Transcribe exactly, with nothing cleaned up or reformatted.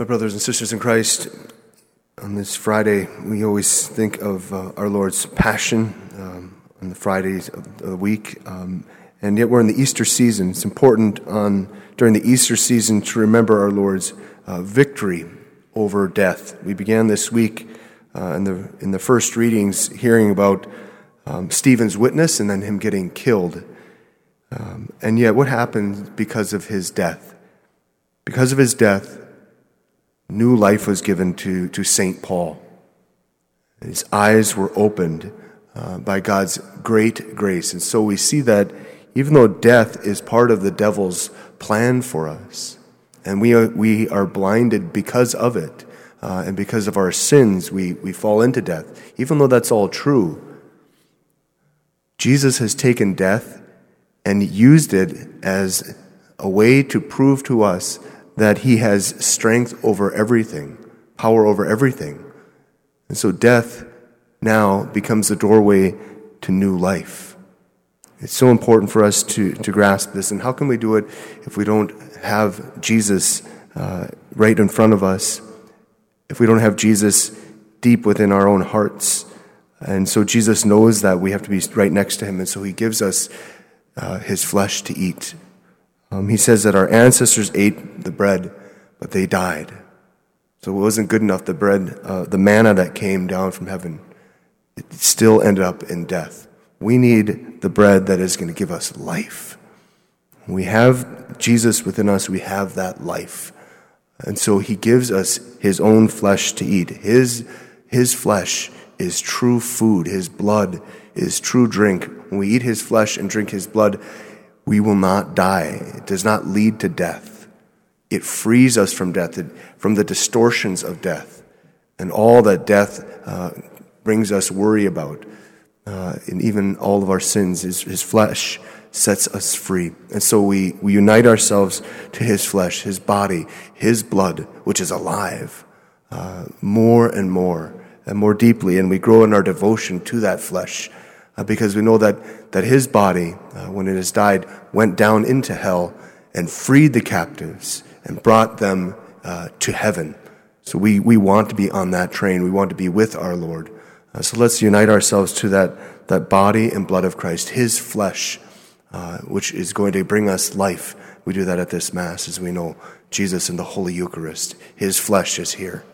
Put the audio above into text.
My brothers and sisters in Christ, on this Friday, we always think of uh, our Lord's Passion um, on the Fridays of the week, um, and yet we're in the Easter season. It's important on during the Easter season to remember our Lord's uh, victory over death. We began this week uh, in the in the first readings hearing about um, Stephen's witness and then him getting killed, um, and yet what happened because of his death? Because of his death, new life was given to, to Saint Paul. His eyes were opened uh, by God's great grace. And so we see that even though death is part of the devil's plan for us, and we are, we are blinded because of it, uh, and because of our sins, we, we fall into death. Even though that's all true, Jesus has taken death and used it as a way to prove to us that he has strength over everything, power over everything. And so death now becomes the doorway to new life. It's so important for us to, to grasp this. And how can we do it if we don't have Jesus uh, right in front of us, if we don't have Jesus deep within our own hearts? And so Jesus knows that we have to be right next to him, and so he gives us uh, his flesh to eat. Um, he says that our ancestors ate the bread, but they died. So it wasn't good enough. The bread, uh, the manna that came down from heaven, it still ended up in death. We need the bread that is going to give us life. When we have Jesus within us, we have that life. And so he gives us his own flesh to eat. His, his flesh is true food. His blood is true drink. When we eat his flesh and drink his blood, we will not die. It does not lead to death. It frees us from death, from the distortions of death, and all that death uh, brings us worry about, uh, and even all of our sins. His, his flesh sets us free. And so we, we unite ourselves to his flesh, his body, his blood, which is alive, uh, more and more and more deeply, and we grow in our devotion to that flesh. Uh, because we know that, that his body, uh, when it has died, went down into hell and freed the captives and brought them uh, to heaven. So we, we want to be on that train. We want to be with our Lord. Uh, so let's unite ourselves to that, that body and blood of Christ, his flesh, uh, which is going to bring us life. We do that at this Mass as we know Jesus in the Holy Eucharist. His flesh is here.